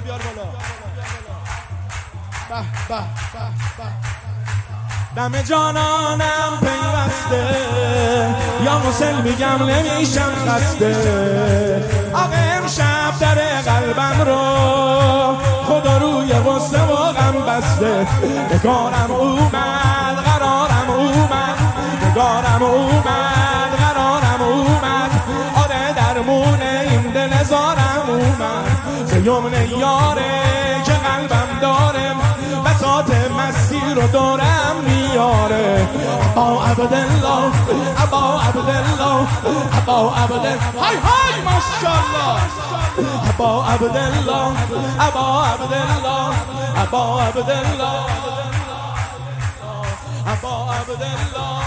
بیار بالا. به به دم جانانم پیوسته، یا مسل میگم نمیشم خسته. آقا امشب در قلبم رو خدا روی غصه و غم بسته. نگارم اومد قرارم اومد، نگارم اومد قرارم اومد. آره درمون این دل زارم اومد، یمن یاره که قلبم داره، بساط مسیر رو دورم میاره. ابا عبدالله ابا عبدالله ابا عبدالله، های های ماشاءالله. ابا عبدالله ابا عبدالله ابا عبدالله ابا عبدالله.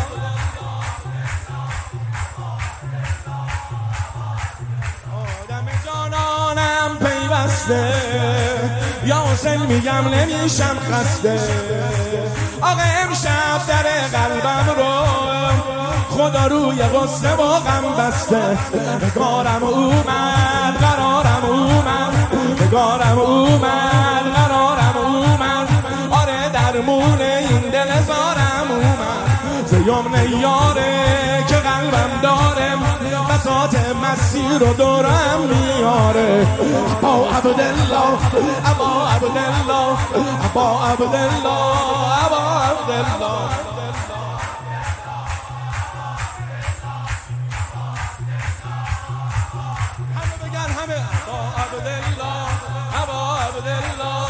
آدم جانانم پیوسته، یا حسین میگم نمیشم خسته. آقا امشب در قلبم رو خدا روی غصه و غم بسته. نگارم اومد قرارم اومد، نگارم اومد قرارم اومد. آره درمون این دل زارم اومد، یمن یاره که قلبم داره، بساط مسیر رو دورم میاره. ابا عبدالله ابا عبدالله ابا عبدالله ابا عبدالله. همه بگن همه ابا عبدالله ابا عبدالله.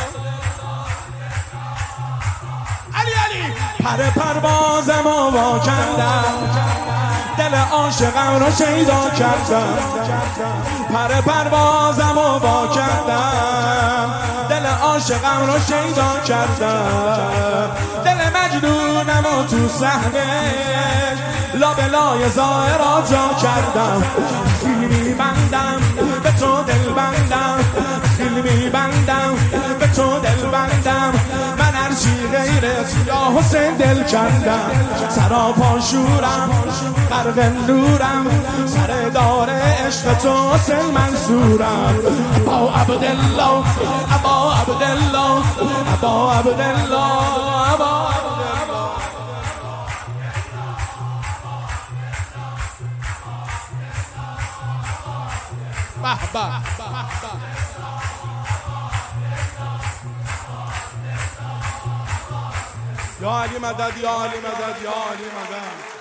علی علی پر پروازم و وا کردم، دل عاشقم رو شیدا کردم. پر پروازم و وا کردم، دل عاشقم رو شیدا کردم. دل مجنونم و تو صحنه لابلای ظاهرا جا کردم. خیلی میبندم به تو دل بندم، خیلی میبندم به تو دل بندم. من هرچی غیرت یا حسین دل کردم. سراپا شورم غرق نورم، سر دار عشق تو حسین منصورم. ابا عبدالله ابا عبدالله ابا عبدالله ابا عبدالله. به به یا علی مدد یا علی مدد یا علی مدد.